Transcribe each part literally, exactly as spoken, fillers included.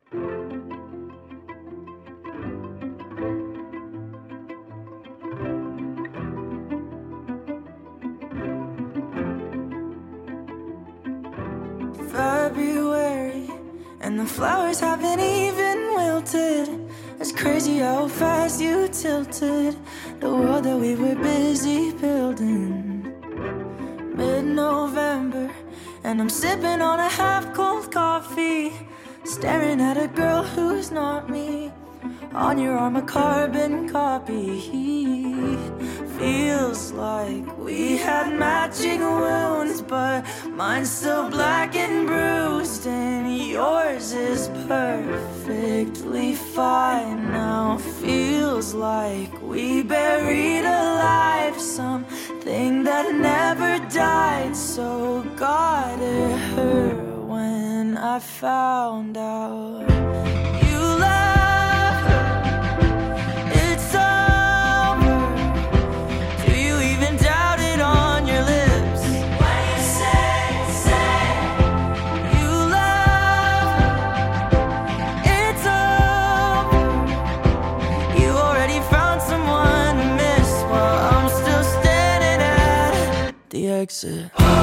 February, and the flowers haven't even wilted. It's crazy how fast you tilted the world that we were busy building. Mid-November, and I'm sipping on a half-cold coffee, staring at a girl who's not me. On your arm, a carbon copy. Feels like we had matching wounds, but mine's still black and bruised, and yours is perfectly fine now. Feels like we buried alive something that never died. So God, it hurt when I found out you love her. It's over. Do you even doubt it on your lips? When you say, say you love her, it's over. You already found someone to miss, while I'm still standing at the exit.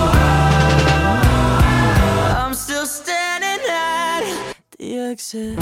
I'm still standing at the exit.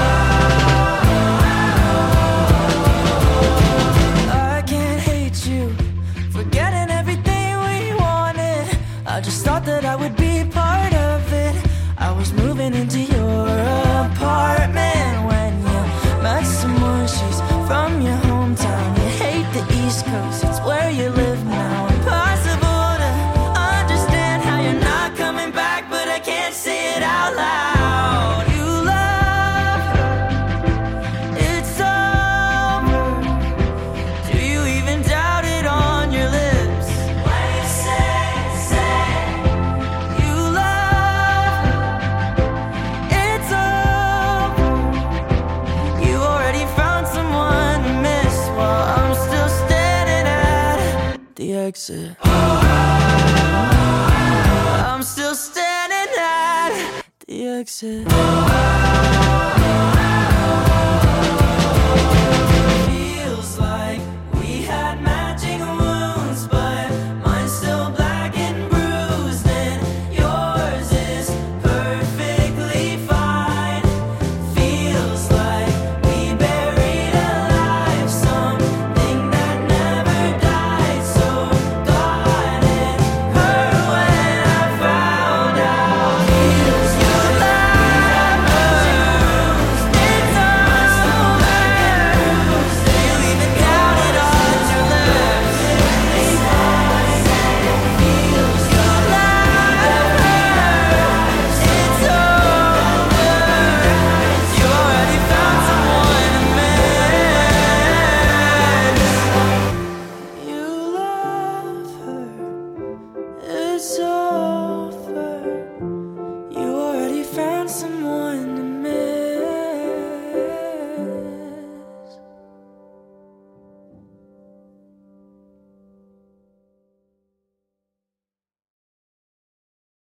I can't hate you for getting everything we wanted. I just thought that I would be part of it. I was moving into your apartment when you met someone. She's from your hometown. You hate the East Coast, it's where you live now. Impossible to understand how you're not coming back, but I can't say it out loud. You love her, it's over. Do you even doubt it on your lips? When you say, say you love her, it's over. You already found someone to miss, while I'm still standing at the exit. I'm still standing at the exit.